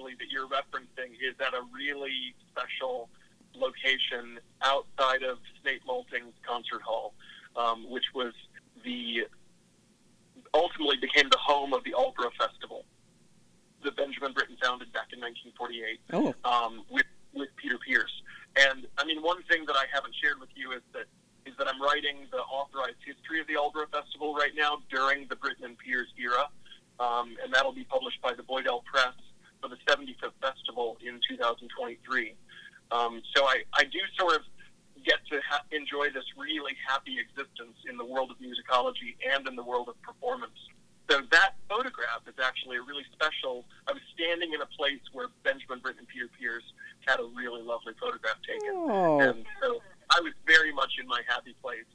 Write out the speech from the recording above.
actually, that you're referencing is at a really special location outside of Snape Malting's concert hall, which was ultimately became the home of the Aldra Festival that Benjamin Britten founded back in 1948 with Peter Pierce. And, I mean, one thing that I haven't shared with you is that I'm writing the authorized history of the Aldra Festival right now during the Britten and Pierce era, and that'll be published by the Boydell Press for the 75th Festival in 2023. So I do sort of get to enjoy this really happy existence in the world of musicology and in the world of performance. So that photograph is actually a really special. I was standing in a place where Benjamin Britten and Peter Pierce had a really lovely photograph taken. Oh. And so I was very much in my happy place.